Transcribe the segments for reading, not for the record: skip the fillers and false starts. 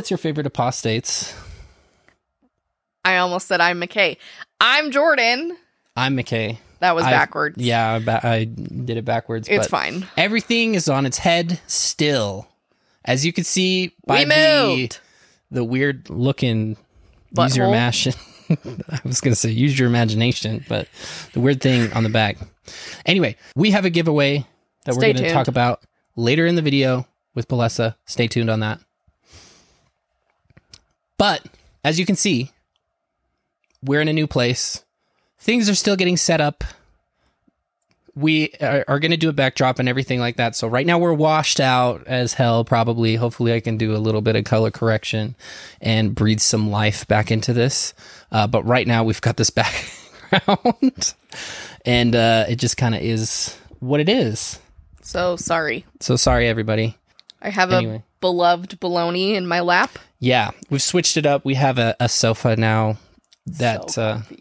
what's your favorite apostates? I almost said I'm McKay. I'm Jordan. I'm McKay. That was backwards. Yeah, I did it backwards. It's fine. Everything is on its head still. As you can see by the weird looking use your imagination. I was going to say use your imagination, but the weird thing on the back. Anyway, we have a giveaway that we're going to talk about later in the video with Balessa. Stay tuned on that. But as you can see, we're in a new place. Things are still getting set up. We are going to do a backdrop and everything like that. So right now we're washed out as hell, probably. Hopefully I can do a little bit of color correction and breathe some life back into this. But right now we've got this background. And it just kind of is what it is. So sorry. So sorry, everybody. I have a beloved bologna in my lap. Yeah, we've switched it up. We have a sofa now that...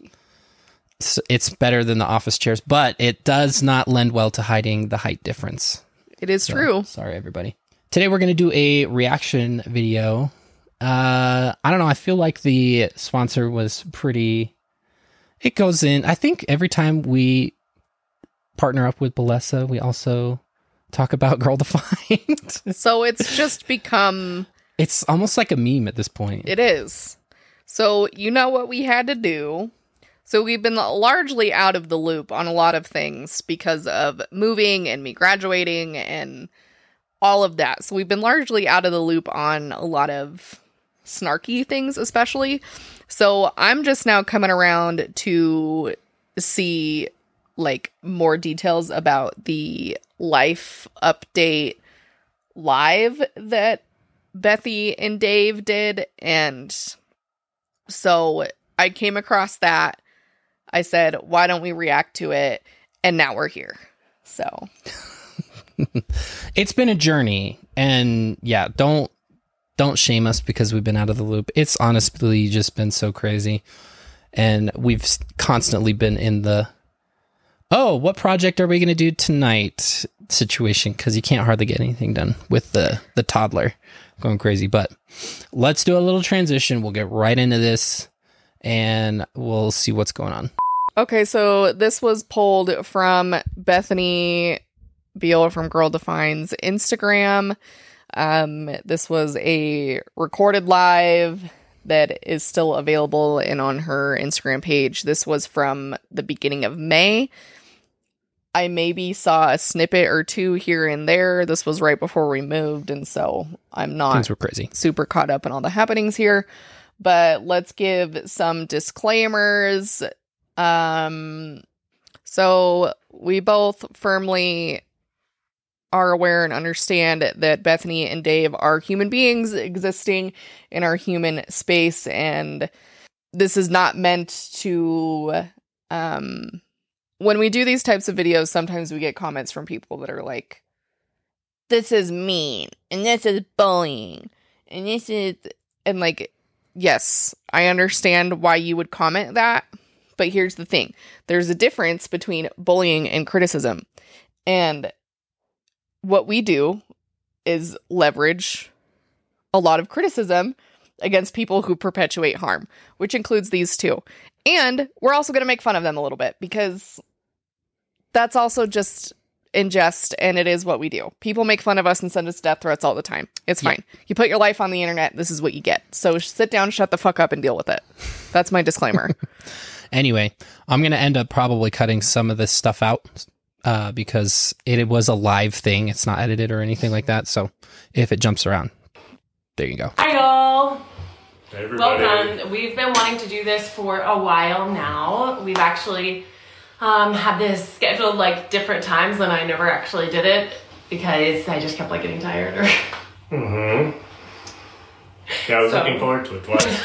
it's better than the office chairs, but it does not lend well to hiding the height difference. It is true. Sorry, everybody. Today we're going to do a reaction video. I don't know. I feel like the sponsor was pretty... It goes in... I think every time we partner up with Balessa, we also talk about Girl Defined. So it's just become... It's almost like a meme at this point. It is. So you know what we had to do... So we've been largely out of the loop on a lot of things because of moving and me graduating and all of that. So we've been largely out of the loop on a lot of snarky things, especially. So I'm just now coming around to see like more details about the life update live that Bethy and Dave did. And so I came across that. I said, why don't we react to it? And now we're here. So it's been a journey. And yeah, don't shame us because we've been out of the loop. It's honestly just been so crazy. And we've constantly been in the, oh, what project are we going to do tonight situation? Because you can't hardly get anything done with the toddler going crazy. But let's do a little transition. We'll get right into this and we'll see what's going on. Okay, so this was pulled from Bethany Beal from Girl Define's Instagram. This was a recorded live that is still available and on her Instagram page. This was from the beginning of May. I maybe saw a snippet or two here and there. This was right before we moved, and so I'm not Things were crazy. Super caught up in all the happenings here. But let's give some disclaimers. So we both firmly are aware and understand that Bethany and Dave are human beings existing in our human space, and this is not meant to, when we do these types of videos, sometimes we get comments from people that are like, this is mean, and this is bullying, and this is, and like, yes, I understand why you would comment that, but here's the thing. There's a difference between bullying and criticism. And what we do is leverage a lot of criticism against people who perpetuate harm, which includes these two. And we're also going to make fun of them a little bit because that's also just in jest, and it is what we do. People make fun of us and send us death threats all the time. It's fine. You put your life on the internet, this is what you get. So sit down, shut the fuck up, and deal with it. That's my disclaimer. Anyway, I'm going to end up probably cutting some of this stuff out because it was a live thing. It's not edited or anything like that. So if it jumps around, there you go. Hi, y'all. Hey, everybody. Welcome. We've been wanting to do this for a while now. We've actually had this scheduled like different times, and I never actually did it because I just kept like getting tired. Mm-hmm. Yeah, I was looking forward to it twice.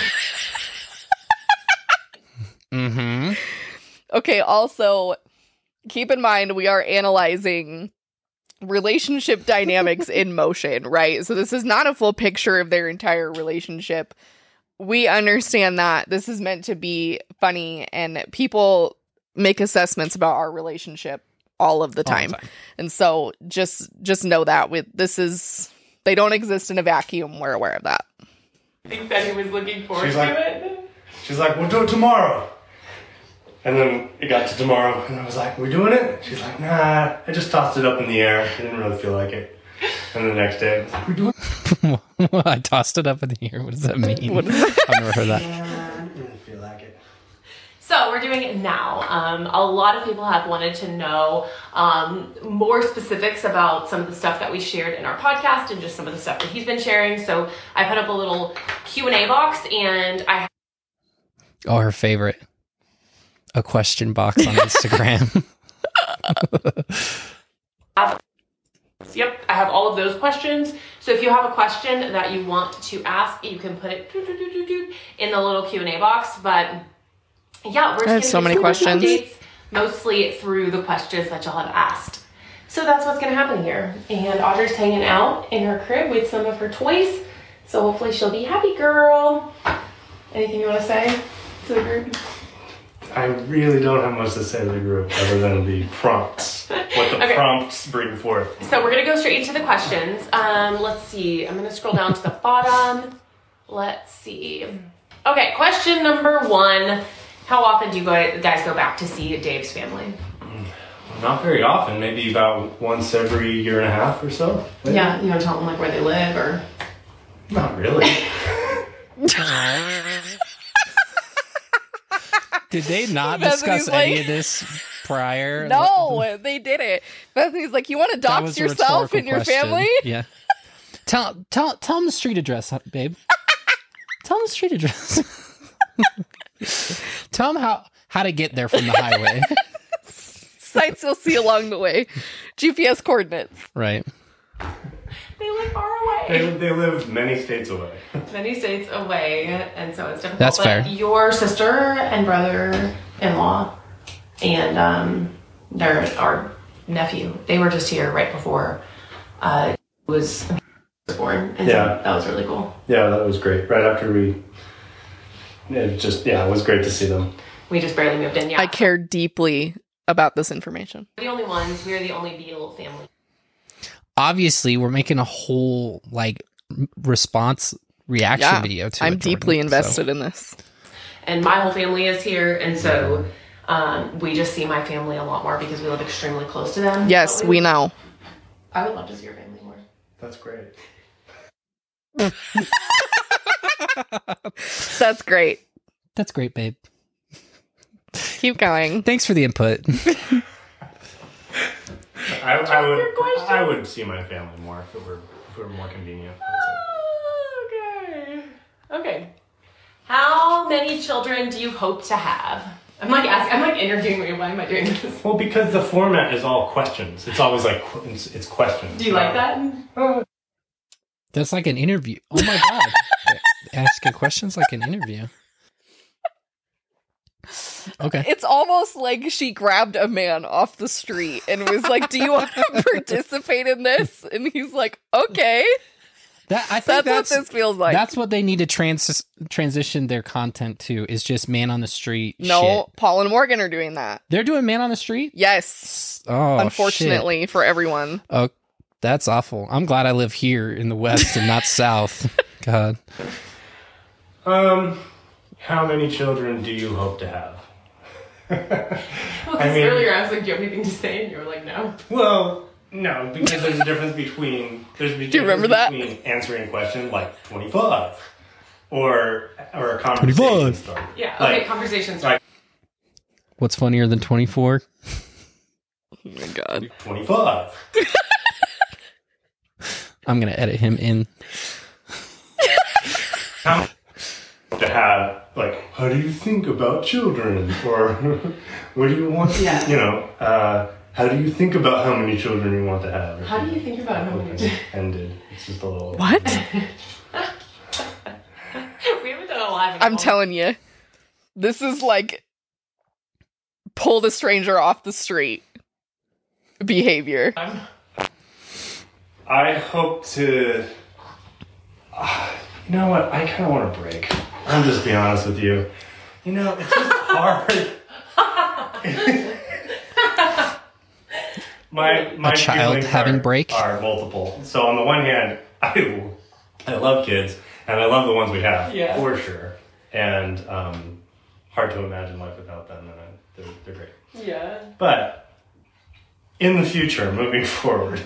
Mm-hmm. Okay, also, keep in mind we are analyzing relationship dynamics in motion, right? So this is not a full picture of their entire relationship. We understand that this is meant to be funny, and people make assessments about our relationship all of the time. And so just know that they don't exist in a vacuum. We're aware of that. I think that he was looking forward She's to like- it. She's like, we'll do it tomorrow. And then it got to tomorrow, and I was like, we're doing it? She's like, nah, I just tossed it up in the air. I didn't really feel like it. And the next day, I was like, we're doing it. I tossed it up in the air. What does that mean? What is that? I've never heard that. I didn't really feel like it. So we're doing it now. A lot of people have wanted to know more specifics about some of the stuff that we shared in our podcast and just some of the stuff that he's been sharing. So I put up a little Q&A box, and I Oh, her favorite. A question box on Instagram. Yep, I have all of those questions. So if you have a question that you want to ask, you can put it in the little Q&A box. But yeah, we're just I have so many questions. updates, mostly through the questions that y'all have asked. So that's what's going to happen here. And Audrey's hanging out in her crib with some of her toys. So hopefully she'll be happy, girl. Anything you want to say to the group? I really don't have much to say to the group other than the prompts. What the Okay. prompts bring forth. So we're going to go straight into the questions. Let's see. I'm going to scroll down to the bottom. Let's see. Okay, question number 1. How often do you guys go back to see Dave's family? Not very often, maybe about once every year and a half or so. Maybe. Yeah, you want to tell them like where they live or? Not really. Did they not Bethany's discuss like- any of this prior? No, they did it. Bethany's like, you want to That dox was a yourself rhetorical and your question. family? Yeah. Tell them the street address, babe. Tell them the street address. Tell them how to get there from the highway. Sites you'll see along the way. GPS coordinates. Right. They live far away. They live many states away. Many states away, and so it's difficult. That's But fair. your sister and brother-in-law and our nephew, they were just here right before was born. And Yeah. so that was really cool. Yeah, that was great. Right after it was great to see them. We just barely moved in. Yeah. I care deeply about this information. We're the only ones. We're the only Beatle family. Obviously, we're making a whole response reaction Yeah, video to it. I'm Jordan, deeply so- invested in this. And my whole family is here, and so we just see my family a lot more because we live extremely close to them. Yes, But we know. I would love to see your family more. That's great. That's great. That's great, babe. Keep going. Thanks for the input. I would see my family more if it were more convenient. Okay. How many children do you hope to have? I'm like interviewing you. Why am I doing this? Well, because the format is all questions. It's always like it's questions. Do you like that? That's like an interview. Oh my god. Asking questions like an interview. Okay. It's almost like she grabbed a man off the street and was like, do you want to participate in this? And he's like, okay. I think That's what this feels like. That's what they need to transition their content to, is just man on the street. No, shit. Paul and Morgan are doing that. They're doing man on the street? Yes. Oh, Unfortunately for everyone. shit. Oh, that's awful. I'm glad I live here in the West and not South. God. How many children do you hope to have? Well, I mean- earlier I was like, do you have anything to say? And you were like, no. Well, no, because there's a difference between remember that? between answering a question like 25 or a conversation 25. starter. Yeah, okay, Like- conversations. like- What's funnier than 24? Oh my god. 25. I'm going to edit him in. To have, like, how do you think about children? Or what do you want, how do you think about how many children you want to have? How do you think about how many? Ended. It's just a little... What? We haven't done a live. I'm telling you. This is like pull the stranger off the street behavior. I hope to... you know what? I kind of want a break. I'm just being honest with you. You know, it's just hard. my A child feelings having break? are multiple. So on the one hand, I love kids, And I love the ones we have, Yeah. for sure. And hard to imagine life without them. And they're great. Yeah. But in the future, moving forward,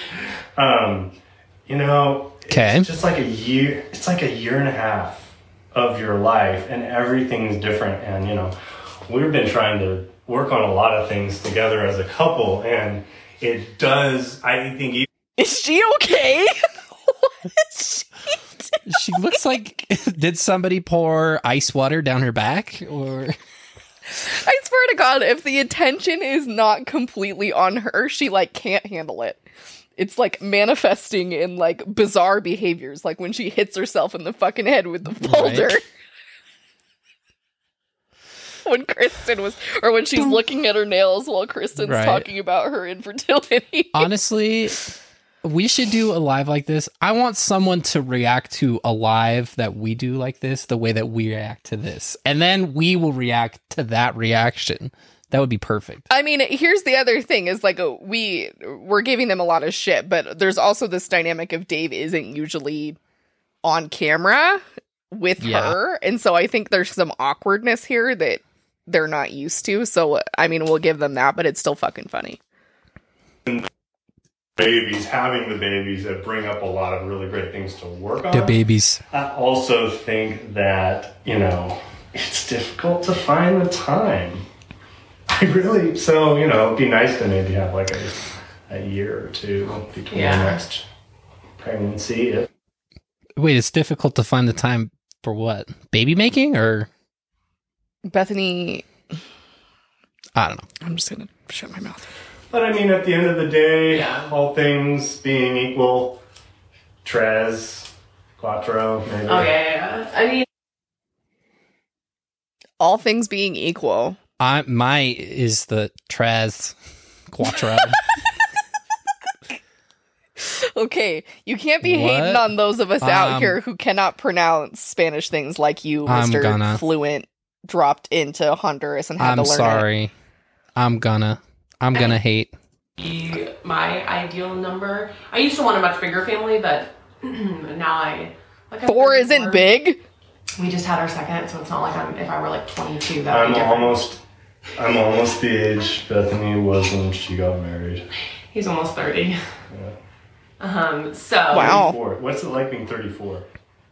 you know, Okay. it's just like a year. It's like a year and a half of your life, and everything's different. And you know, we've been trying to work on a lot of things together as a couple, and it does. I think. Is she okay? What is she? She looks like, did somebody pour ice water down her back? Or I swear to God, if the attention is not completely on her, she like can't handle it. It's like manifesting in like bizarre behaviors, like when she hits herself in the fucking head with the folder. Right. When Kristen was, or when she's looking at her nails while Kristen's Right. talking about her infertility. honestly, we should do a live like this. I want someone to react to a live that we do like this, the way that we react to this. And then we will react to that reaction. That would be perfect. I mean, here's the other thing is like we're giving them a lot of shit, but there's also this dynamic of Dave isn't usually on camera with her. And so I think there's some awkwardness here that they're not used to. So, I mean, we'll give them that, but it's still fucking funny. Having the babies that bring up a lot of really great things to work on. The babies. I also think that, you know, it's difficult to find the time. So, you know, it'd be nice to maybe have like a year or two between the next pregnancy. Wait, it's difficult to find the time for what? Baby making or? Bethany, I don't know. I'm just going to shut my mouth. But I mean, at the end of the day, Yeah. all things being equal, tres, quattro, maybe. Oh, yeah. I mean, All things being equal. My is the Traz Quattro. Okay, you can't be What? hating on those of us out Um, here who cannot pronounce Spanish things like you, I'm Mr. gonna. Fluent, dropped into Honduras and had I'm to learn it. sorry. I'm gonna hate. my ideal number. I used to want a much bigger family, but now I like. I'm 4 isn't 34. big. We just had our second, so it's not like if I were like 22, that would I'm be different. almost the age Bethany was when she got married. He's almost 30. Yeah. So Wow. 34. What's it like being 34?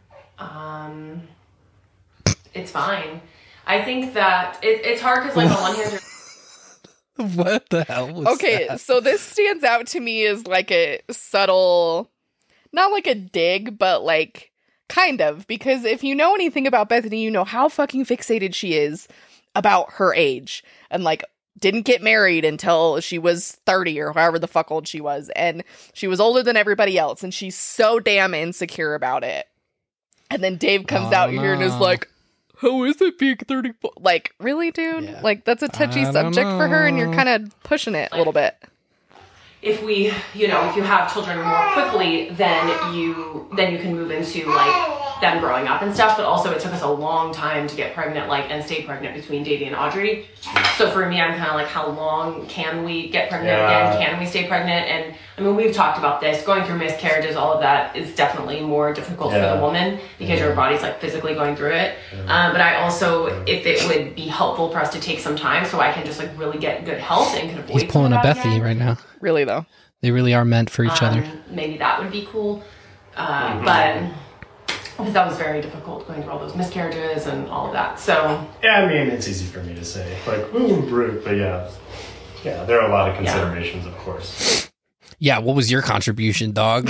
It's fine. I think that it's hard because, like, on one hand, What the hell was Okay, that? so this stands out to me as like a subtle, not like a dig, but like kind of, because if you know anything about Bethany, you know how fucking fixated she is about her age and like didn't get married until she was 30 or however the fuck old she was. And she was older than everybody else. And she's so damn insecure about it. And then Dave comes Oh, out here and is no. like, how is it being 34? Like, really, dude? Yeah. Like, that's a touchy I don't subject for her, and you're know. kind of pushing it a little bit. if we, you know, if you have children more quickly, then you can move into like them growing up and stuff. But also, it took us a long time to get pregnant, like, and stay pregnant between Davey and Audrey. So for me, I'm kind of like, how long can we get pregnant again? Can we stay pregnant? And I mean, we've talked about this. Going through miscarriages, all of that is definitely more difficult for the woman because your body's like physically going through it. But I also, if it would be helpful for us to take some time so I can just like really get good health and can avoid He's pulling some a of that Bethany again. right now. Really, though. They really are meant for each other. Maybe that would be cool. But because that was very difficult going through all those miscarriages and all of that. So Yeah, I mean, it's easy for me to say. Like, ooh, brute, but yeah, there are a lot of considerations, of course. Yeah, what was your contribution, dog?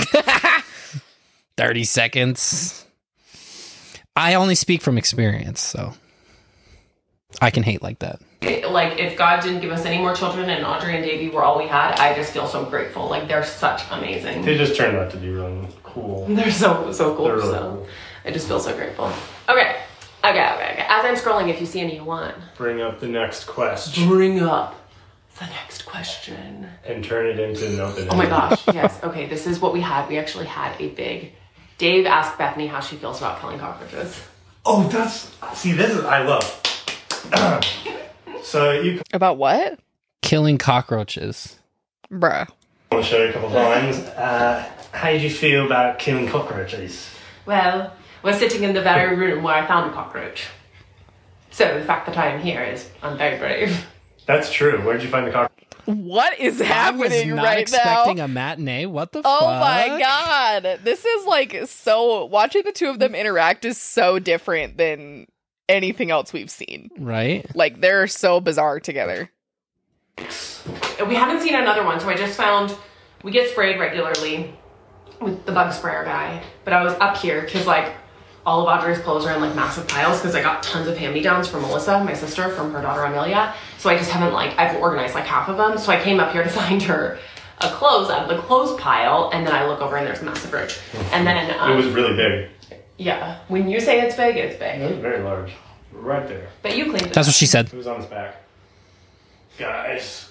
30 seconds. I only speak from experience, so I can hate like that. like if God didn't give us any more children and Audrey and Davey were all we had, I just feel so grateful. Like they're such amazing. They just turned out to be really cool. They're so cool. They're really So cool. I just feel so grateful. Okay. As I'm scrolling, if you see any you want, Bring up the next question bring up the next question. and turn it into an open. Oh my gosh, yes. Okay, this is what we had. We actually had a big... Dave asked Bethany how she feels about killing cockroaches. Oh, this is, I love. So you About what? Killing cockroaches. Bruh. want to show you a couple of lines. How did you feel about killing cockroaches? Well, was sitting in the very room where I found a cockroach. So the fact that I am here is, I'm very brave. That's true. Where did you find the cockroach? What is happening I was not right expecting now? a matinee. What the Oh fuck? my god. This is like so watching the two of them interact is so different than anything else we've seen. Right? Like they're so bizarre together. We haven't seen another one, so I just found we get sprayed regularly with the bug sprayer guy. But I was up here because like all of Audrey's clothes are in like massive piles because I got tons of hand-me-downs from Melissa, my sister, from her daughter Amelia. So I just haven't I've organized like half of them. So I came up here to find her a clothes out of the clothes pile, and then I look over and there's a massive roach. And then It was really big. yeah, when you say it's big, it's It big. was very large. Right there. But you cleaned it. That's what she said. It was on his back. Guys.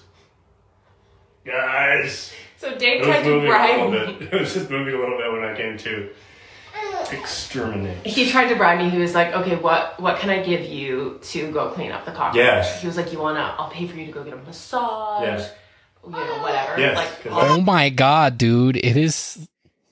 So Dave It tried was to moving a bribe little me. bit. It was just moving a little bit when I came to exterminate. He tried to bribe me. He was like, okay, what can I give you to go clean up the cockroach? Yeah. He was like, I'll pay for you to go get a massage. Yeah. You know, whatever. Yes, Like, 'cause Oh my god, dude. It is.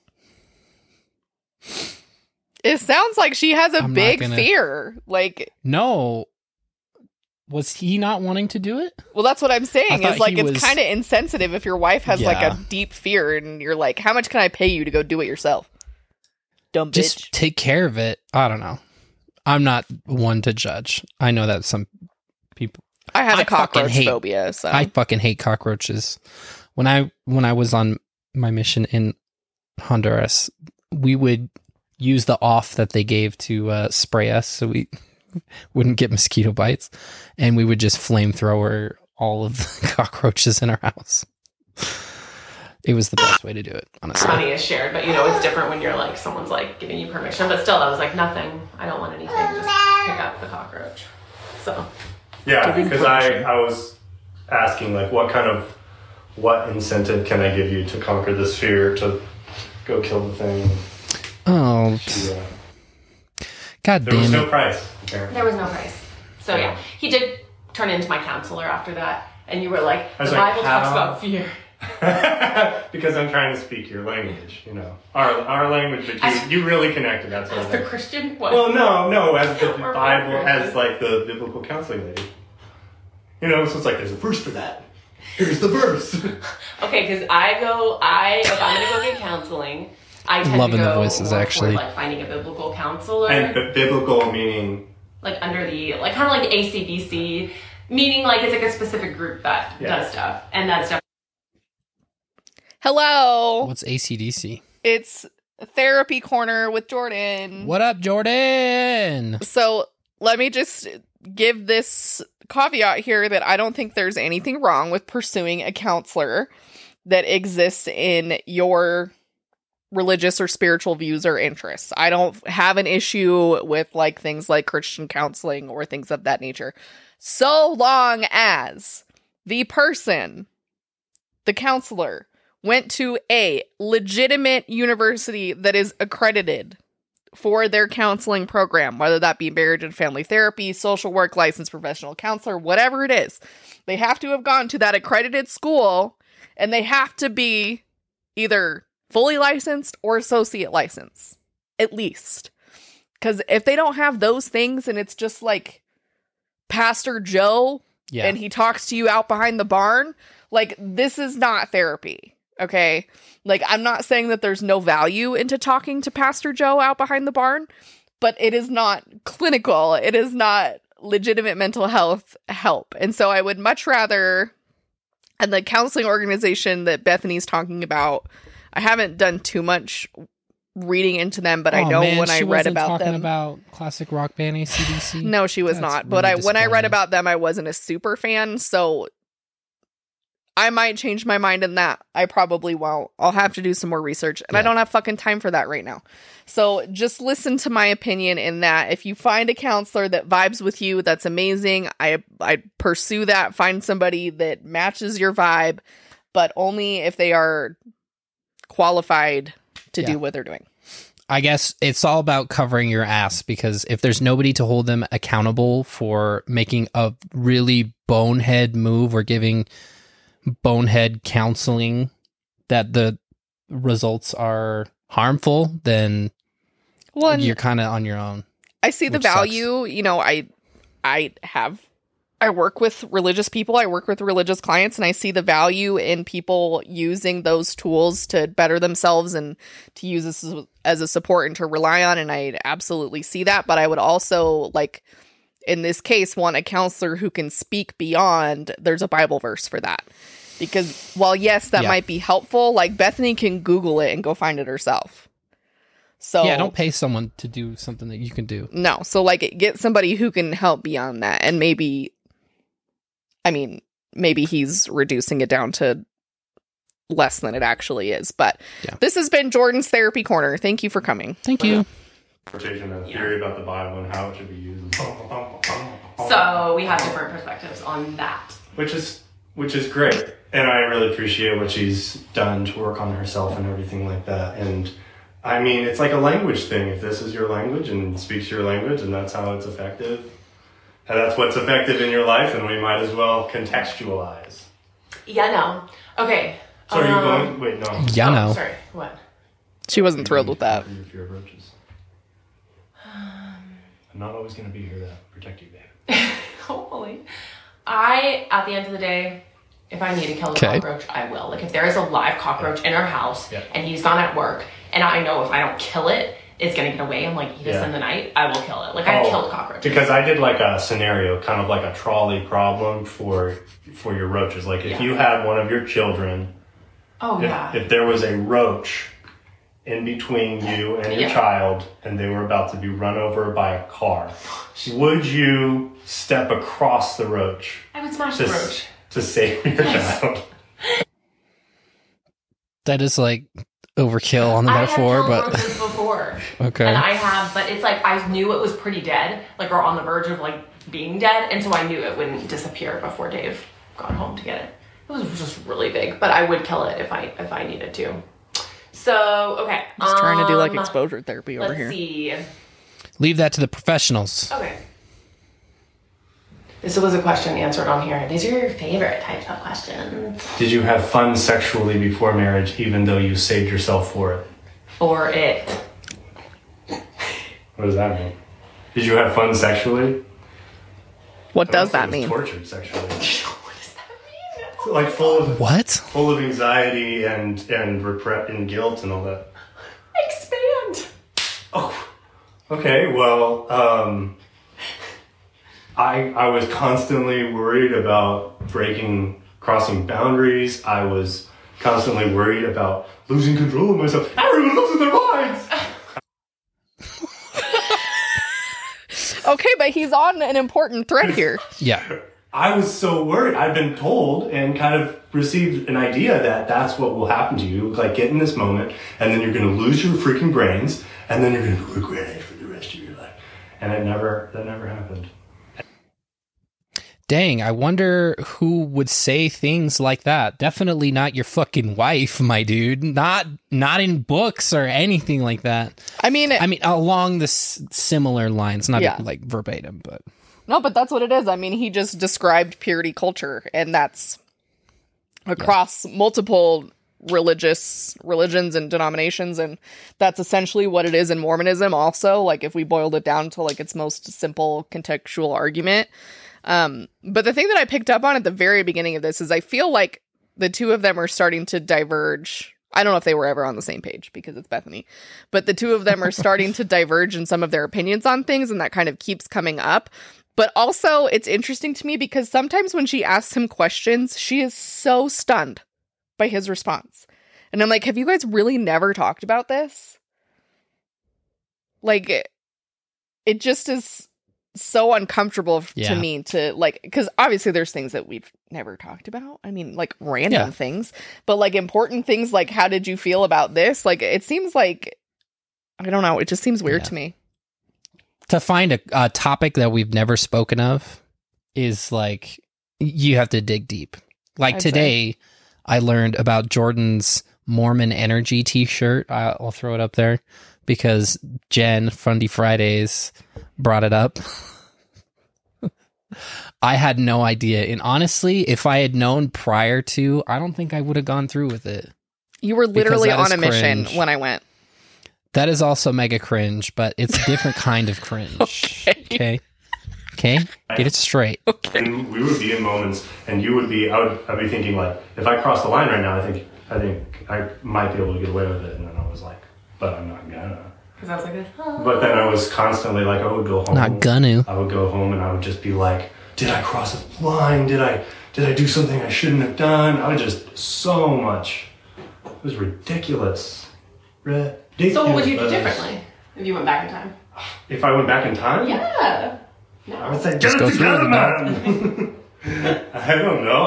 It sounds like she has a I'm not big gonna- fear. Like, No. Was he not wanting to do it? well, that's what I'm saying. I thought Is like he it's was- kind of insensitive if your wife has like Yeah. a deep fear and you're like, how much can I pay you to go do it yourself? Dumb bitch. Just take care of it. I don't know. I'm not one to judge. I know that some people. I have I a cockroach fucking hate- phobia, so I fucking hate cockroaches. When I was on my mission in Honduras, we would use the off that they gave to spray us so we wouldn't get mosquito bites, and we would just flamethrower all of the cockroaches in our house. It was the best way to do it, honestly. money is shared, but it's different when you're like, someone's like giving you permission. But still, I was like, nothing. I don't want anything. Just pick up the cockroach. So, Yeah, because I was asking like what incentive can I give you to conquer this fear to go kill the thing? Oh, She, god there was damn no it. price. Apparently. there was no price. So, yeah. He did turn into my counselor after that. And you were like, I was the like, Bible talks how? about fear. Because I'm trying to speak your language, our language, but you really connected. That's what As I the meant. Christian? What? Well, no, as the Or Bible, Bible. as like the biblical counseling lady. So it's like there's a verse for that. Here's the verse. Okay, because if I'm gonna go get counseling, I tend Loving to the go voices, more actually. toward, like finding a biblical counselor, And biblical meaning. like under the kind of like ACBC, meaning like it's like a specific group that does stuff, and that's stuff. hello. What's ACDC? It's Therapy Corner with Jordan. What up, Jordan? So let me just give this caveat here that I don't think there's anything wrong with pursuing a counselor that exists in your religious or spiritual views or interests. I don't have an issue with like things like Christian counseling or things of that nature. So long as the person, the counselor, went to a legitimate university that is accredited for their counseling program, whether that be marriage and family therapy, social work, licensed professional counselor, whatever it is. They have to have gone to that accredited school, and they have to be either fully licensed or associate license, at least. Because if they don't have those things and it's just like Pastor Joe Yeah. and he talks to you out behind the barn, like, this is not therapy. Okay. Like, I'm not saying that there's no value into talking to Pastor Joe out behind the barn, but it is not clinical. It is not legitimate mental health help. And so I would much rather, and the counseling organization that Bethany's talking about, I haven't done too much reading into them, but I know when I read about talking them. about classic rock band ACDC. No, she was That's not. But really when I read disappointing. about them, I wasn't a super fan. So I might change my mind in that. I probably won't. I'll have to do some more research. And I Yeah. don't have fucking time for that right now. So just listen to my opinion in that. If you find a counselor that vibes with you, that's amazing. I pursue that. Find somebody that matches your vibe, but only if they are qualified to Yeah. do what they're doing. I guess it's all about covering your ass, because if there's nobody to hold them accountable for making a really bonehead move or giving bonehead counseling that the results are harmful, then Well, and you're kind of on your own. I see the which sucks. value. You know, I work with religious people. I work with religious clients, and I see the value in people using those tools to better themselves and to use this as a support and to rely on. And I absolutely see that. But I would also, like, in this case, want a counselor who can speak beyond. There's a Bible verse for that. Because while, yes, that might be helpful, like, Bethany can Google it and go find it herself. So Yeah, don't pay someone to do something that you can do. No. So, like, get somebody who can help beyond that. And maybe he's reducing it down to less than it actually is. But This has been Jordan's Therapy Corner. Thank you for coming. Thank you. Interpretation of theory about the Bible and how it should be used. So we have different perspectives on that. Which is great. And I really appreciate what she's done to work on herself and everything like that. And I mean, it's like a language thing. If this is your language and speaks your language and that's how it's effective, and that's what's effective in your life, and we might as well contextualize. Yeah, no. Okay. So are you going? Wait, no. Yeah, no. Sorry, what? She wasn't thrilled with that. Your fear of roaches. I'm not always going to be here to protect you, babe. Hopefully. At the end of the day, if I need to kill a cockroach, I will. Like, if there is a live cockroach in our house and he's gone at work, and I know if I don't kill it, it's going to get away and, like, eat us in the night, I will kill it. Like, I've killed cockroaches. Because I did, like, a scenario, kind of like a trolley problem for your roaches. Like, if you had one of your children, if there was a roach in between you and your child, and they were about to be run over by a car, would you step across the roach? I would smash the roach. To save your child. That is like overkill on the metaphor, but but roaches before. Okay. And I have, but it's like I knew it was pretty dead, like, or on the verge of, like, being dead, and so I knew it wouldn't disappear before Dave got home to get it. It was just really big, but I would kill it if I needed to. So okay, just trying to do, like, exposure therapy over here. Let's see. Leave that to the professionals. Okay. This was a question answered on here. These are your favorite types of questions. Did you have fun sexually before marriage, even though you saved yourself for it? For it. What does that mean? Did you have fun sexually? What does that mean? Tortured sexually. What does that mean? Like full of anxiety and guilt and all that. Expand. Oh, okay. Well, I was constantly worried about crossing boundaries. I was constantly worried about losing control of myself. Everyone losing their minds. Okay, but he's on an important thread here. Yeah. I was so worried. I've been told and kind of received an idea that that's what will happen to you. Like, get in this moment, and then you're going to lose your freaking brains, and then you're going to regret it for the rest of your life. And that never happened. Dang, I wonder who would say things like that. Definitely not your fucking wife, my dude. Not in books or anything like that. I mean, along the similar lines, not like verbatim, but no, but that's what it is. I mean, he just described purity culture, and that's across multiple religions and denominations, and that's essentially what it is in Mormonism. Also, like, if we boiled it down to, like, its most simple contextual argument. But the thing that I picked up on at the very beginning of this is I feel like the two of them are starting to diverge. I don't know if they were ever on the same page because it's Bethany, but the two of them are starting to diverge in some of their opinions on things, and that kind of keeps coming up. But also, it's interesting to me because sometimes when she asks him questions, she is so stunned by his response. And I'm like, have you guys really never talked about this? Like, it just is so uncomfortable to me to, like, because obviously there's things that we've never talked about. I mean, like, random things, but, like, important things, like, how did you feel about this? Like, it seems like, I don't know, it just seems weird to me. To find a topic that we've never spoken of is, like, you have to dig deep. Like, today, I learned about Jordan's Mormon Energy t-shirt. I'll throw it up there because Jen, Fundy Fridays, brought it up. I had no idea. And honestly, if I had known prior to, I don't think I would have gone through with it. You were literally on a mission when I went. That is also mega cringe, but it's a different kind of cringe. Okay. Okay? Get it straight. And we would be in moments, and you would be. I'd be thinking like, if I cross the line right now, I think I might be able to get away with it. And then I was like, but I'm not gonna. Because I was like this. Oh. But then I was constantly like, I would go home. Not gonna. I would go home and I would just be like, did I cross a line? Did I do something I shouldn't have done? I was just so much. It was ridiculous. So what would you do differently if you went back in time? If I went back in time? Yeah. No. I would say, Just go through with it, man. I don't know.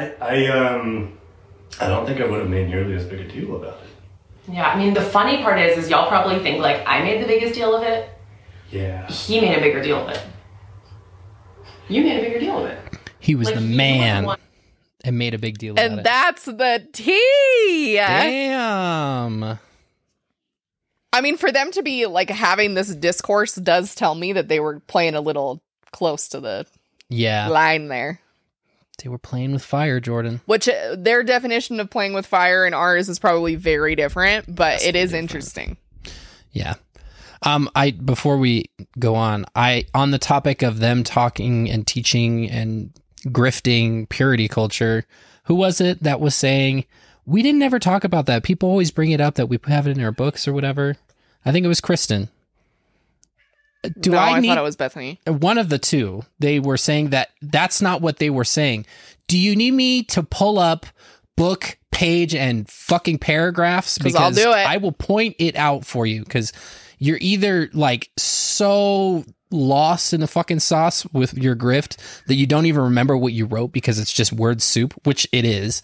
I don't think I would have made nearly as big a deal about it. Yeah, I mean, the funny part is y'all probably think, like, I made the biggest deal of it. Yeah. He made a bigger deal of it. You made a bigger deal of it. He was Like, the he man won. and made a big deal about And it. that's the tea. Damn. I mean, for them to be like having this discourse does tell me that they were playing a little close to the Yeah. line there. They were playing with fire, Jordan. Which their definition of playing with fire and ours is probably very different, but it is interesting. Yeah. Before we go on the topic of them talking and teaching and grifting purity culture, who was it that was saying, we didn't ever talk about that? People always bring it up that we have it in our books or whatever. I think it was Kristen. I thought it was Bethany. One of the two. They were saying that that's not what they were saying. Do you need me to pull up book, page, and fucking paragraphs? Because I'll do it. I will point it out for you, because you're either like so lost in the fucking sauce with your grift that you don't even remember what you wrote because it's just word soup, which it is.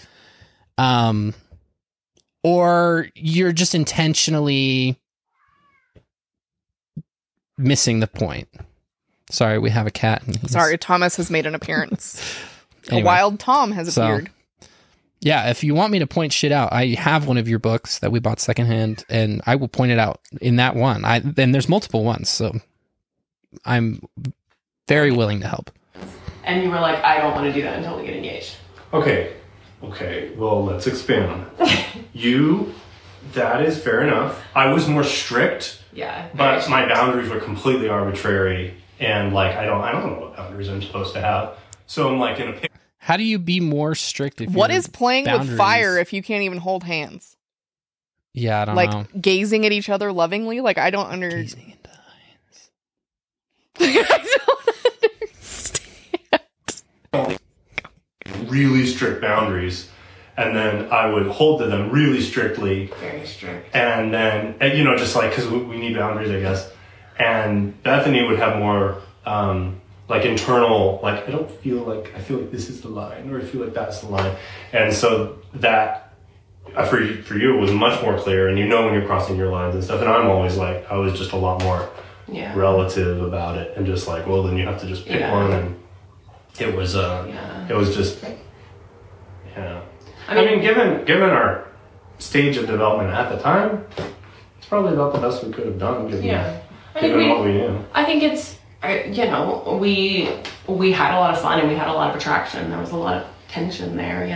Or you're just intentionally missing the point. Sorry, we have a cat. Sorry, Thomas has made an appearance. Anyway, a wild Tom has appeared. Yeah, if you want me to point shit out, I have one of your books that we bought secondhand, and I will point it out in that one. And there's multiple ones, so I'm very willing to help. And you were like, I don't want to do that until we get engaged. Okay, well, let's expand on it. That is fair enough. I was more strict, Yeah. but my boundaries were completely arbitrary, and like, I don't know what boundaries I'm supposed to have. So I'm like in a... How do you be more strict if What your is playing with boundaries- fire if you can't even hold hands? Yeah, I don't Like know. gazing at each other lovingly? Like, I don't understand. Gazing into eyes. I don't understand. really strict boundaries, and then I would hold to them really strictly, Very strict. and then just like, because we need boundaries, I guess. And Bethany would have more like internal, like, I feel like this is the line, or I feel like that's the line, and so that for you it was much more clear, and when you're crossing your lines and stuff. And I'm always like, I was just a lot more relative about it, and just like, well, then you have to just pick one. And it was just I mean, given our stage of development at the time, it's probably about the best we could have done, given what we knew. I think it's, we had a lot of fun and we had a lot of attraction. There was a lot of tension there,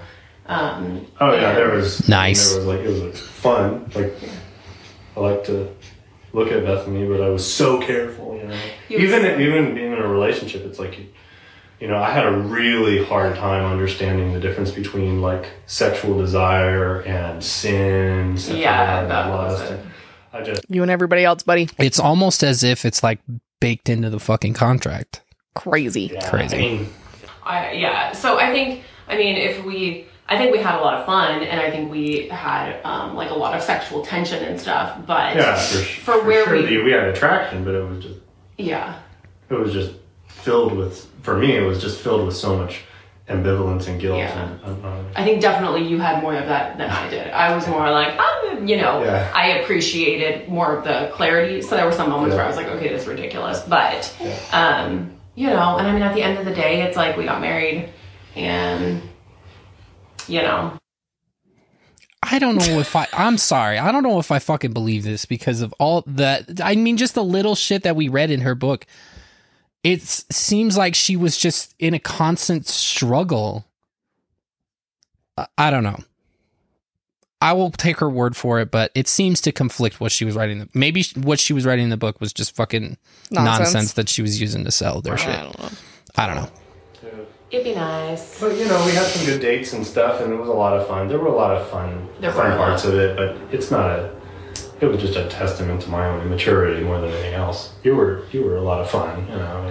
There was nice. There was it was fun. Like, I like to look at Bethany, but I was so careful. Even being in a relationship, it's like, I had a really hard time understanding the difference between like sexual desire and sin. That was it. You and everybody else, buddy. It's almost as if it's like baked into the fucking contract. Crazy. Crazy. So I think we had a lot of fun, and I think we had like a lot of sexual tension and stuff. But for where sure we had attraction, but it was just it was just filled with, for me, it was just filled with so much ambivalence and guilt. Yeah. I think definitely you had more of that than I did. I was more like, I appreciated more of the clarity. So there were some moments where I was like, okay, this is ridiculous. But, and I mean, at the end of the day, it's like we got married and, I don't know if I'm sorry. I don't know if I fucking believe this because of all that. I mean, just the little shit that we read in her book. It seems like she was just in a constant struggle. I don't know. I will take her word for it, but it seems to conflict what she was writing. Maybe what she was writing in the book was just fucking nonsense that she was using to sell their shit. I don't know. It'd be nice. But, we had some good dates and stuff, and it was a lot of fun. There were a lot of fun parts of it, but it's not it was just a testament to my own immaturity more than anything else. You were a lot of fun,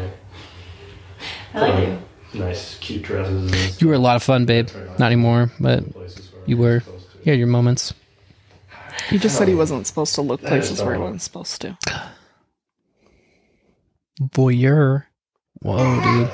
I like you. Nice, cute dresses. You were a lot of fun, babe. Not anymore, but you were. You had your moments. He just said he wasn't supposed to look places where he wasn't supposed to. Voyeur. Whoa, dude.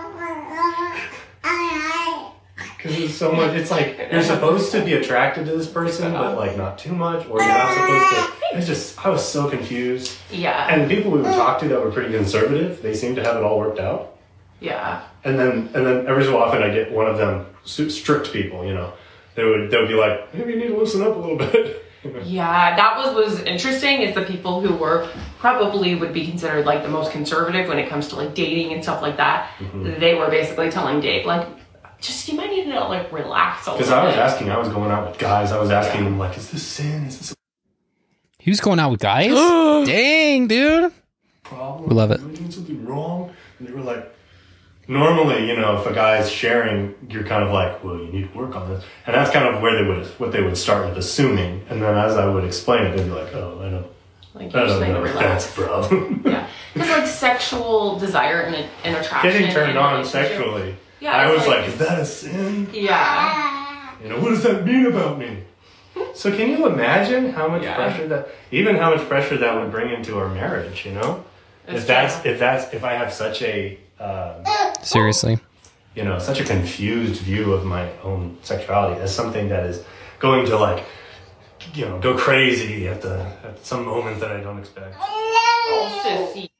Because it's so much, it's like, you're supposed to be attracted to this person, but like not too much, or you're not supposed to, I was so confused. Yeah. And the people we would talk to that were pretty conservative, they seemed to have it all worked out. Yeah. And then every so often I get one of them strict people, they would be like, maybe you need to loosen up a little bit. Yeah, that was interesting, is the people who were probably would be considered like the most conservative when it comes to like dating and stuff like that. Mm-hmm. They were basically telling Dave, like, you might need to like relax a little bit. Because I was going out with guys, I was asking them like, is this sin? Is this He was going out with guys? Dang, dude. Problem? We love it. Are we doing something wrong? And they were like, normally, if a guy's sharing, you're kind of like, well, you need to work on this. And that's kind of what they would start with assuming. And then as I would explain it, they'd be like, oh, I know. Like, I don't know if that's a problem. Yeah. Because like sexual desire and attraction. Getting turned on sexually. Yeah, I was like, is that a sin? Yeah. What does that mean about me? So can you imagine how much pressure that would bring into our marriage, If I have such a seriously, such a confused view of my own sexuality as something that is going to like, go crazy at some moment that I don't expect. Oh, sissy.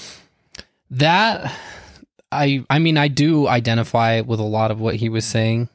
That I mean, I do identify with a lot of what he was saying.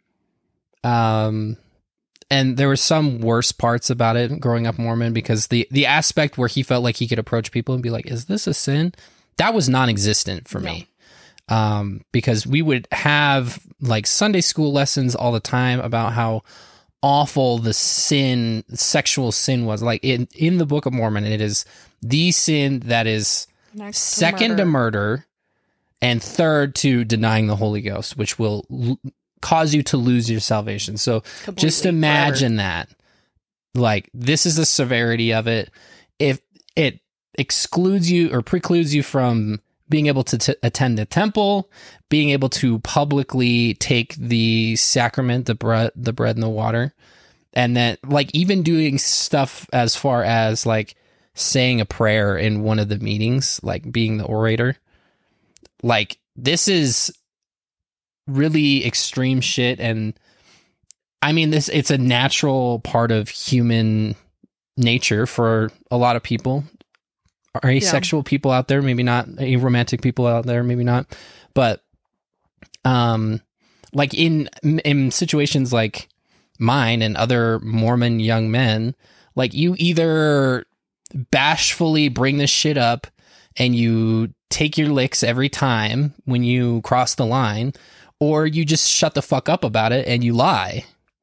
And there were some worse parts about it growing up Mormon, because the aspect where he felt like he could approach people and be like, is this a sin? That was non-existent for me. Because we would have like Sunday school lessons all the time about how awful the sexual sin was. Like in the Book of Mormon, it is the sin that is second to murder and third to denying the Holy Ghost, which will cause you to lose your salvation. So completely, just imagine that. Like, this is the severity of it. If it excludes you or precludes you from being able to attend the temple, being able to publicly take the sacrament, the bread and the water, and then like even doing stuff as far as like saying a prayer in one of the meetings, like being the orator. Like, this is really extreme shit. And I mean, it's a natural part of human nature for a lot of people. Asexual people out there, maybe not. Aromantic people out there, maybe not. But like in situations like mine and other Mormon young men, like, you either bashfully bring this shit up and you take your licks every time when you cross the line, or you just shut the fuck up about it and you lie.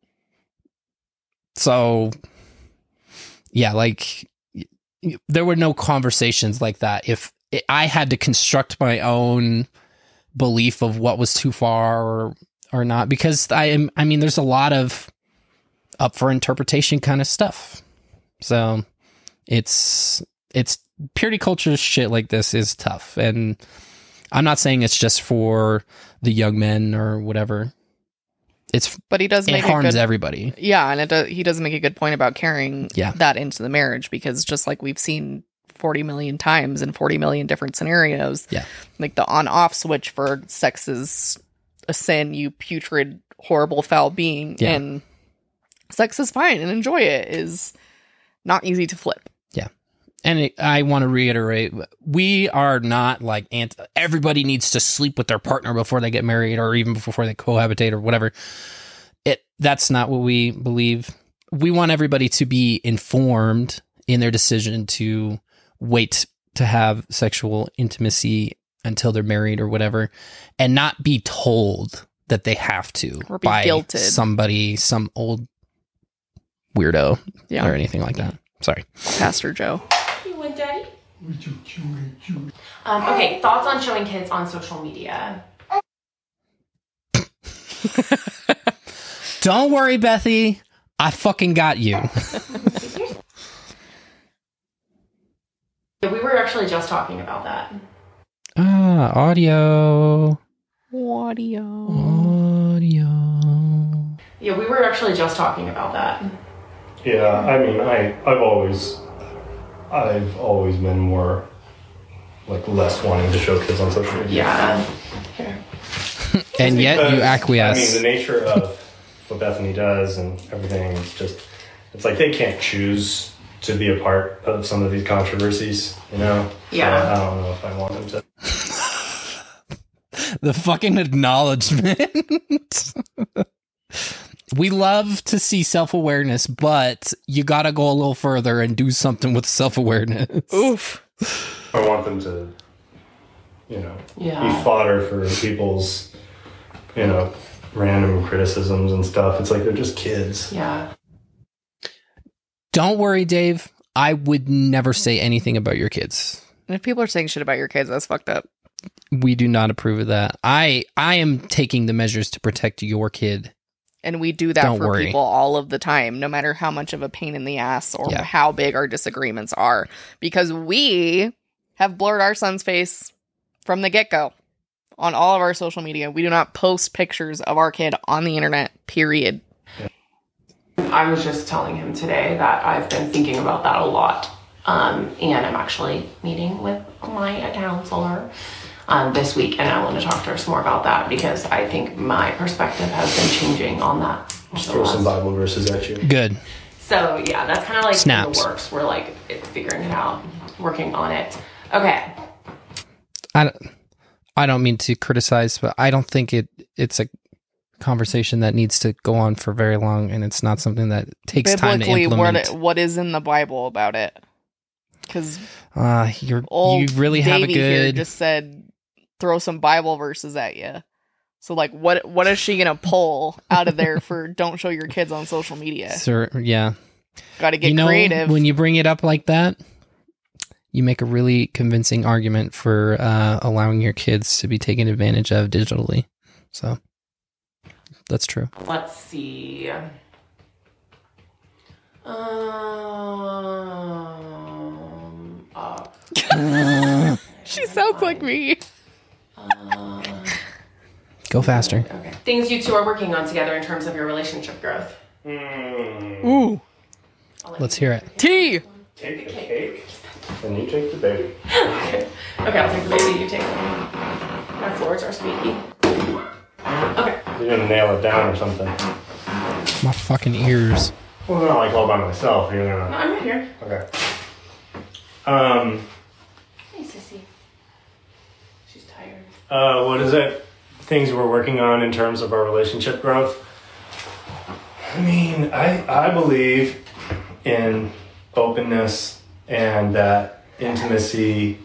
So yeah, like, there were no conversations like that. If I had to construct my own belief of what was too far or not, because I mean, there's a lot of up for interpretation kind of stuff. So it's purity culture shit like this is tough. And I'm not saying it's just for the young men or whatever. But he does make it harms everybody. Yeah, and he does make a good point about carrying that into the marriage, because just like we've seen 40 million times in 40 million different scenarios, like the on-off switch for sex is a sin, you putrid, horrible, foul being, and sex is fine and enjoy it is not easy to flip. Yeah. And I want to reiterate, we are not like everybody needs to sleep with their partner before they get married or even before they cohabitate or whatever. That's not what we believe. We want everybody to be informed in their decision to wait to have sexual intimacy until they're married or whatever, and not be told that they have to or be guilted. Somebody, some old weirdo Yeah. or anything like that. Sorry. Pastor Joe. You went, Daddy? Okay, thoughts on showing kids on social media? Don't worry, Bethy. I fucking got you. We were actually just talking about that. Audio. Audio. Yeah, we were actually just talking about that. Yeah, I mean, I've always been more like less wanting to show kids on social media. Yeah. Here. And yet you Because, acquiesce. I mean, the nature of what Bethany does and everything, it's like they can't choose to be a part of some of these controversies, you know? Yeah. So I don't know if I want them to. The fucking acknowledgement. We love to see self-awareness, but you gotta go a little further and do something with self-awareness. Oof. I want them to, you know, Yeah. be fodder for people's, you know, random criticisms and stuff. It's like they're just kids. Yeah. Don't worry, Dave. I would never say anything about your kids. And if people are saying shit about your kids, that's fucked up. We do not approve of that. I am taking the measures to protect your kid. And we do that Don't for worry. people all of the time, no matter how much of a pain in the ass or Yeah. how big our disagreements are. Because we have blurred our son's face from the get-go on all of our social media. We do not post pictures of our kid on the internet, period. I was just telling him today that I've been thinking about that a lot. And I'm actually meeting with my counselor this week, and I want to talk to her some more about that because I think my perspective has been changing on that. Just throw some Bible verses at you. Good. So yeah, that's kind of like in Snaps. the works. We're like figuring it out, working on it. Okay. I don't mean to criticize, but I don't think it's a conversation that needs to go on for very long, and it's not something that takes time to Biblically, implement. what is in the Bible about it? Because You old really have a Davey here good. just said throw some Bible verses at you. So like, what is she gonna pull out of there for? Don't show your kids on social media. Sir, yeah. Got to get You know, creative. when you bring it up like that, you make a really convincing argument for allowing your kids to be taken advantage of digitally. So that's true. Let's see. She sounds like me. Go faster. Okay. Things you two are working on together in terms of your relationship growth. Ooh, Let's hear it. tea. Take the cake, and you take the baby. Okay, I'll take the baby. You take them. My floors are squeaky. Okay. You're gonna nail it down or something. My fucking ears. Well, not like all by myself. You're No, gonna. I'm right here. Okay. Hey, sissy. She's tired. What is it? Things we're working on in terms of our relationship growth. I mean, I believe in openness and that intimacy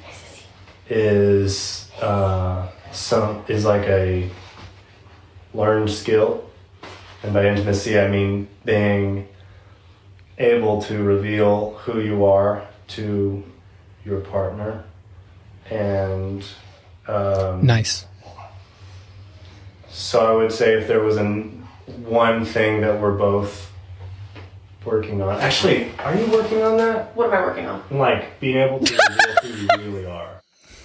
is like a learned skill. And by intimacy, I mean being able to reveal who you are to your partner. And Nice. so I would say if there was one thing that we're both working on. Actually, are you working on that? What am I working on? Like being able to reveal who you really are.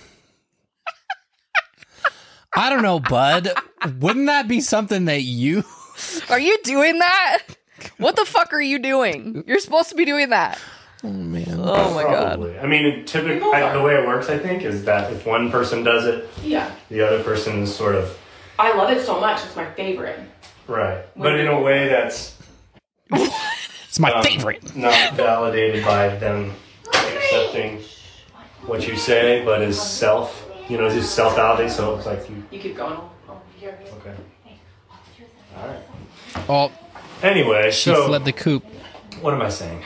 I don't know, bud. Wouldn't that be something that you... Are you doing that? What the fuck are you doing? You're supposed to be doing that. Oh, man. Oh my god. Probably. I mean, typically, the way it works, I think, is that if one person does it, Yeah. the other person is sort of I love it so much. It's my favorite. right, but in a way that's It's my favorite. not validated by them accepting what you say, but is self. You know, it's just self-validate. So it's like you. You keep going. I'll be here. Okay. All right. Oh, Anyway, she so fled the coop. what am I saying?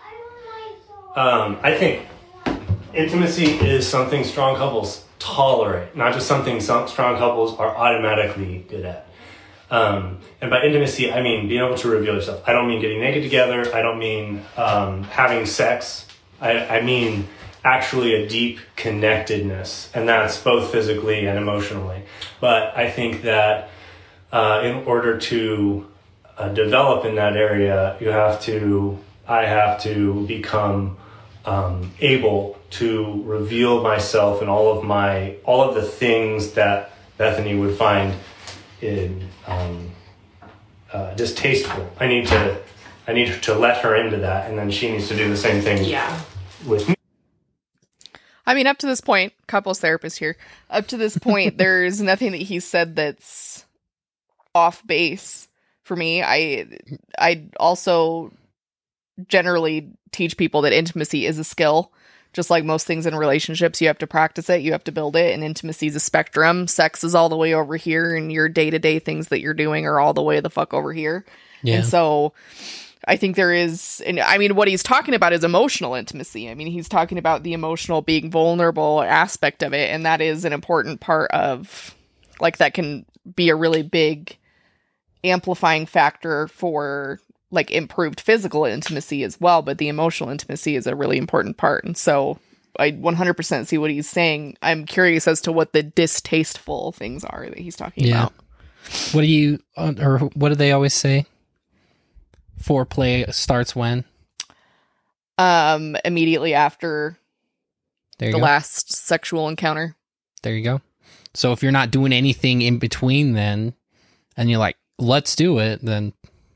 I think intimacy is something strong couples tolerate, not just something strong couples are automatically good at. And by intimacy, I mean being able to reveal yourself. I don't mean getting naked together. I don't mean having sex. I mean actually a deep connectedness, and that's both physically and emotionally. But I think that in order to develop in that area, I have to become able to reveal myself and all of the things that Bethany would find in distasteful. I need to let her into that, and then she needs to do the same thing with me. I mean, up to this point, couples therapist here, up to this point, there's nothing that he said that's off base for me. I also generally teach people that intimacy is a skill. Just like most things in relationships, you have to practice it, you have to build it, and intimacy is a spectrum. Sex is all the way over here, and your day-to-day things that you're doing are all the way the fuck over here. Yeah. And so I think there is, and I mean, what he's talking about is emotional intimacy. I mean, he's talking about the emotional being vulnerable aspect of it, and that is an important part of, like, that can be a really big amplifying factor for, like, improved physical intimacy as well, but the emotional intimacy is a really important part. And so I 100% see what he's saying. I'm curious as to what the distasteful things are that he's talking about. What do they always say? Foreplay starts when? Immediately after the last sexual encounter. There you go. So if you're not doing anything in between then, and you're like, let's do it, then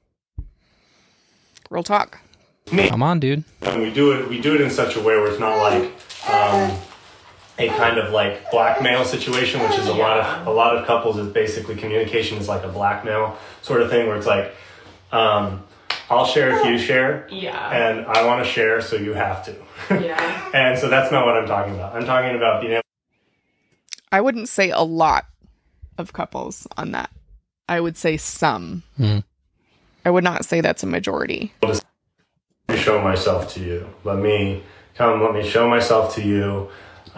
real talk. Come on, dude. And we do it in such a way where it's not like a kind of like blackmail situation, which is a lot of couples is basically communication is like a blackmail sort of thing where it's like, I'll share if you share. Yeah. And I want to share, so you have to. Yeah. And so that's not what I'm talking about. I'm talking about being able. I wouldn't say a lot of couples on that. I would say some. I would not say that's a majority. Let me show myself to you. Let me show myself to you.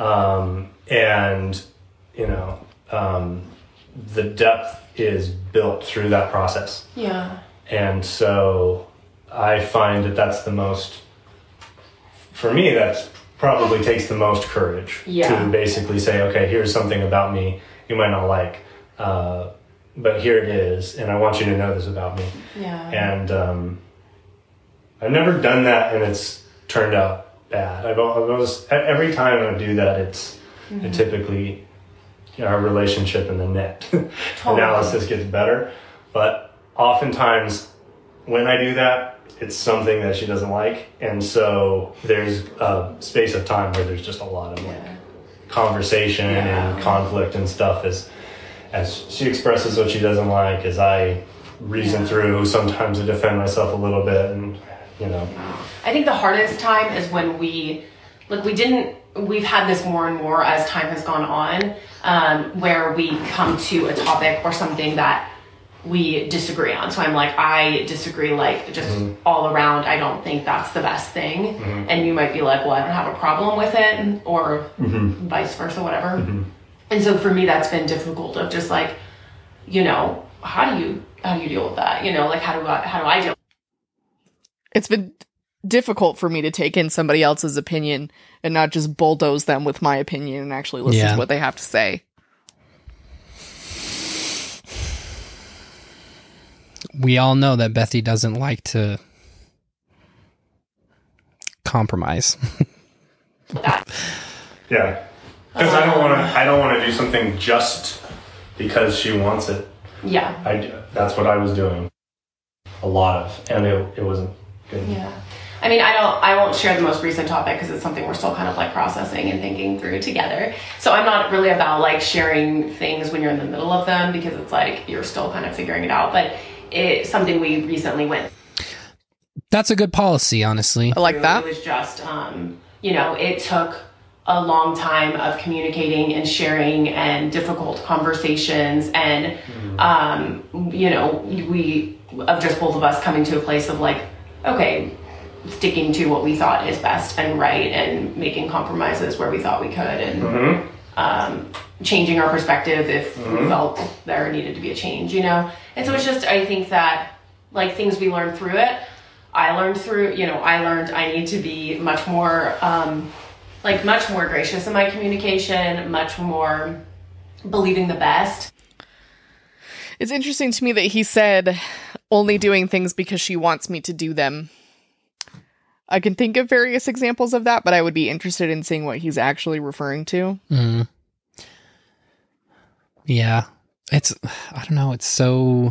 And, you know, the depth is built through that process. Yeah. And so I find that that's the most, for me, that's probably takes the most courage to basically say, okay, here's something about me you might not like, but here it is, and I want you to know this about me. Yeah. And I've never done that, and it's turned out bad. Every time I do that, it typically, our relationship and the net analysis gets better. But oftentimes, when I do that, it's something that she doesn't like, and so there's a space of time where there's just a lot of conversation and conflict and stuff as she expresses what she doesn't like, as I reason through, sometimes I defend myself a little bit, and I think the hardest time is when we've had this more and more as time has gone on, where we come to a topic or something that we disagree on. So I'm like, I disagree, like, just all around. I don't think that's the best thing. And you might be like, well, I don't have a problem with it, or vice versa, whatever. And so for me, that's been difficult of just like, how do you deal with that? Like, how do I deal? It's been difficult for me to take in somebody else's opinion and not just bulldoze them with my opinion and actually listen to what they have to say. We all know that Bethy doesn't like to compromise. Yeah, because I don't want to do something just because she wants it. Yeah, that's what I was doing a lot of, and it wasn't good. Yeah, I mean, I won't share the most recent topic because it's something we're still kind of like processing and thinking through together. So I'm not really about like sharing things when you're in the middle of them, because it's like you're still kind of figuring it out. But it's something we recently went. That's a good policy, honestly. I like that. It was just, it took a long time of communicating and sharing and difficult conversations, and we of just both of us coming to a place of like, okay, sticking to what we thought is best and right, and making compromises where we thought we could, and changing our perspective if we felt there needed to be a change, you know? And so it's just, I think that like things we learn through it, I learned I need to be much more gracious in my communication, much more believing the best. It's interesting to me that he said only doing things because she wants me to do them. I can think of various examples of that, but I would be interested in seeing what he's actually referring to. Mm. Yeah. I don't know. It's so...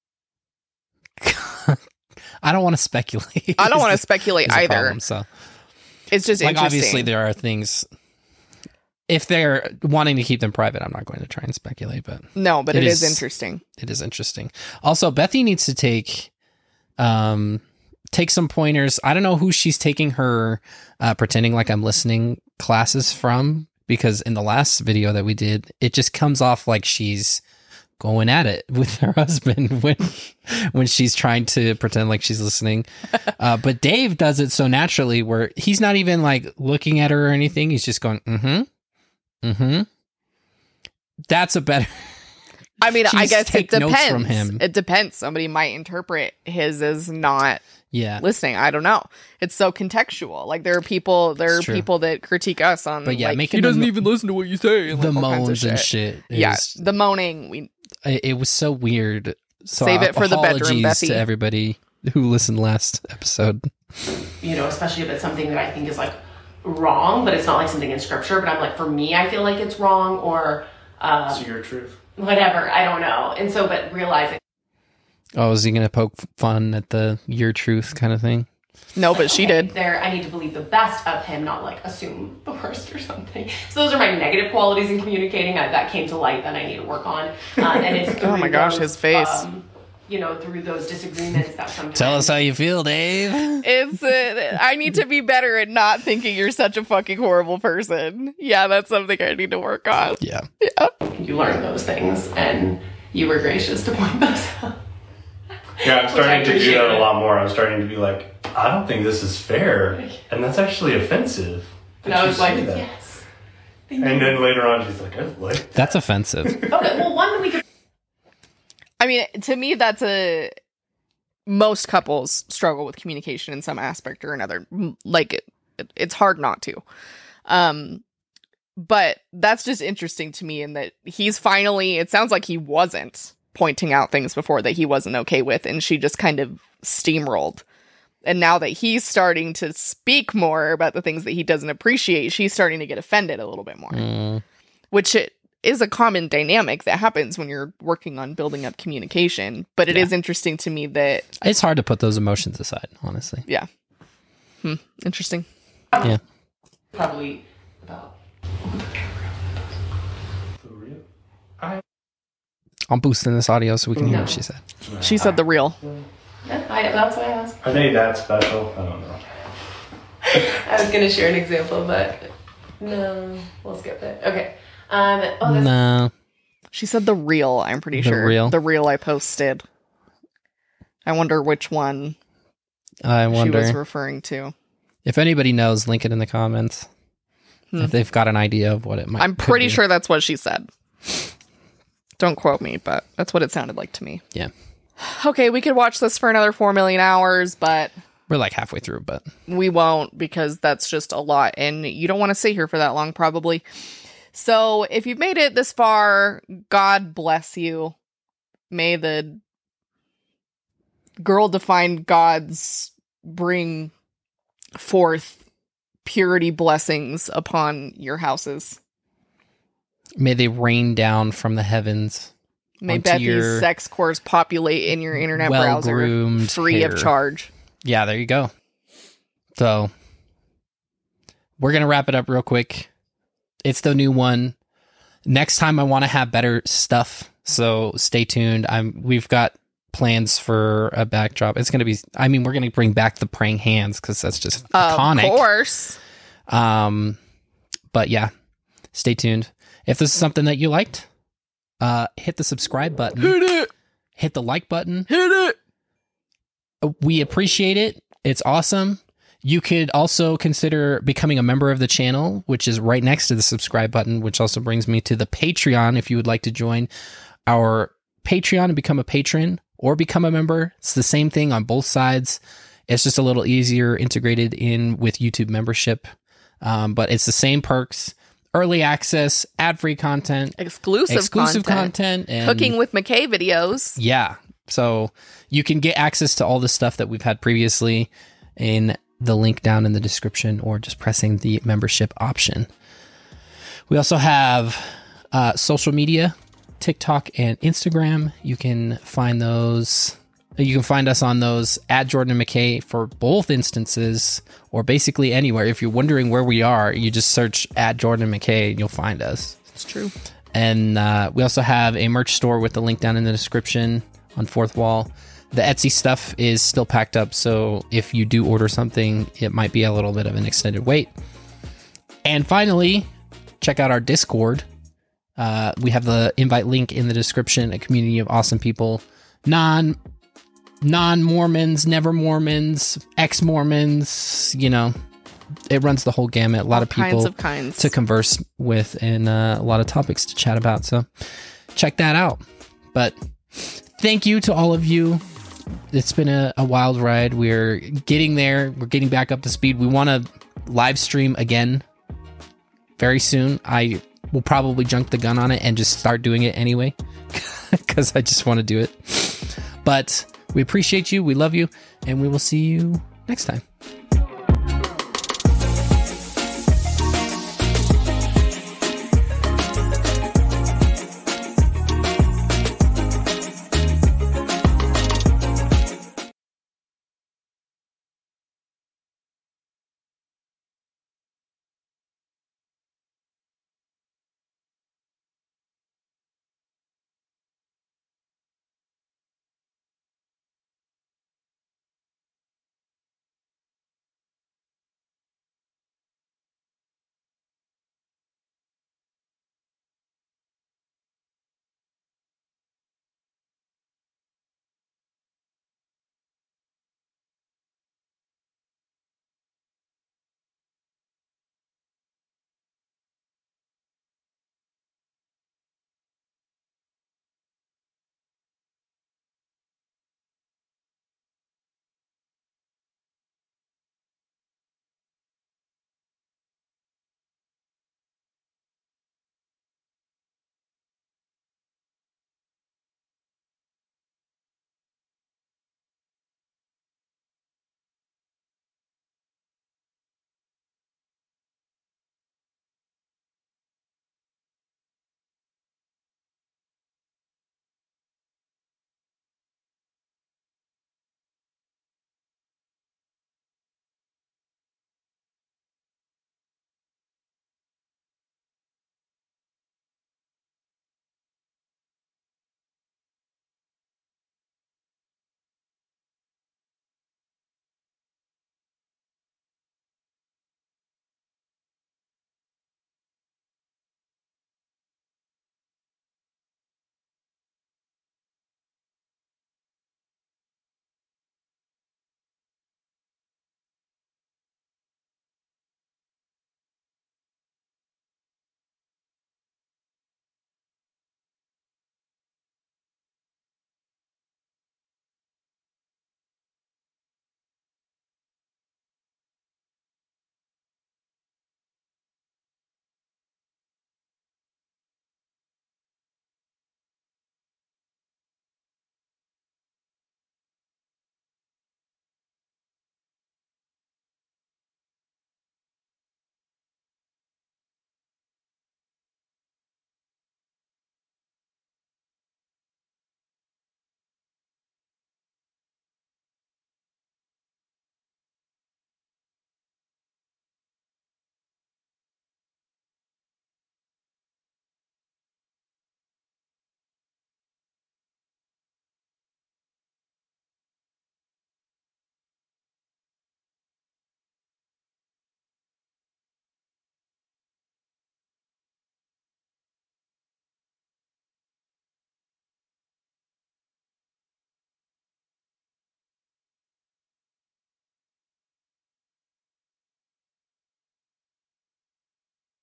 I don't want to speculate. I don't want to speculate either. Problem, so. It's just like, interesting. obviously, there are things... If they're wanting to keep them private, I'm not going to try and speculate, but... No, but it is interesting. It is interesting. Also, Bethy needs to take some pointers. I don't know who she's taking her pretending like I'm listening classes from, because in the last video that we did, it just comes off like she's going at it with her husband when she's trying to pretend like she's listening. But Dave does it so naturally where he's not even like looking at her or anything. He's just going, That's a better... I mean, I guess it depends. From him. It depends. Somebody might interpret his as not listening. I don't know. It's so contextual. Like there are people that critique us on, but yeah, like, he doesn't even listen to what you say. And the like, moans and shit. The moaning. It was so weird. So save it for the bedroom, Bethy. To everybody who listened last episode. You know, especially if it's something that I think is like wrong, but it's not like something in scripture. But I'm like, for me, I feel like it's wrong or. It's your truth. Whatever, I don't know. And so, but realizing. Oh, is he going to poke fun at the your truth kind of thing? No, but she did. I need to believe the best of him, not like assume the worst or something. So those are my negative qualities in communicating. That came to light that I need to work on. And it's oh my gosh, his face. Through those disagreements that sometimes... Tell us how you feel, Dave. It's I need to be better at not thinking you're such a fucking horrible person. Yeah, that's something I need to work on. Yeah. You learn those things, and you were gracious to point those out. Yeah, I'm starting to do that a lot more. I'm starting to be like, I don't think this is fair, and that's actually offensive. And I was like, yes. And then later on, she's like, I like that. That's offensive. Okay, well, one we could... I mean, to me, most couples struggle with communication in some aspect or another. Like, it's hard not to. But that's just interesting to me in that he's finally, it sounds like he wasn't pointing out things before that he wasn't okay with, and she just kind of steamrolled. And now that he's starting to speak more about the things that he doesn't appreciate, she's starting to get offended a little bit more. Which it is a common dynamic that happens when you're working on building up communication. But it is interesting to me that... It's hard to put those emotions aside, honestly. Yeah. Interesting. Yeah. Probably about... I'm boosting this audio so we can hear what she said. She said the real. That's why I asked. Are they that special? I don't know. I was going to share an example, but no, we'll skip it. Okay. No. She said the real, I'm pretty sure. The real I posted. I wonder which one she was referring to. If anybody knows, link it in the comments. If they've got an idea of what it might be. I'm pretty sure that's what she said. Don't quote me, but that's what it sounded like to me. Yeah. Okay, we could watch this for another 4 million hours, but... We're like halfway through, but... We won't, because that's just a lot, and you don't want to sit here for that long, probably. So, if you've made it this far, God bless you. May the girl-defined gods bring forth purity blessings upon your houses. May they rain down from the heavens. May Bethy's sex cores populate in your internet browser free of charge. Yeah, there you go. So, we're going to wrap it up real quick. It's the new one. Next time I want to have better stuff, so stay tuned. We've got plans for a backdrop. It's going to be, we're going to bring back the praying hands because that's just iconic. Of course. But yeah, stay tuned. If this is something that you liked, hit the subscribe button. Hit it. Hit the like button. Hit it. We appreciate it. It's awesome. You could also consider becoming a member of the channel, which is right next to the subscribe button, which also brings me to the Patreon. If you would like to join our Patreon and become a patron or become a member, it's the same thing on both sides. It's just a little easier integrated in with YouTube membership. But it's the same perks, early access, ad-free content, exclusive content, and Cooking with McKay videos. Yeah. So you can get access to all the stuff that we've had previously in the link down in the description or just pressing the membership option. We also have social media, TikTok and Instagram. You can find those. You can find us on those at Jordan and McKay for both instances, or basically anywhere. If you're wondering where we are, you just search at Jordan and McKay and you'll find us. It's true. And we also have a merch store with the link down in the description on Fourth Wall. The Etsy stuff is still packed up, so if you do order something, it might be a little bit of an extended wait. And finally, check out our Discord. We have the invite link in the description, a community of awesome people, non-Mormons, never Mormons, ex-Mormons, it runs the whole gamut. A lot of people to converse with and a lot of topics to chat about. So check that out. But thank you to all of you. It's been a wild ride. We're getting there. We're getting back up to speed. We want to live stream again very soon. I will probably junk the gun on it and just start doing it anyway because I just want to do it. But we appreciate you. We love you. And we will see you next time.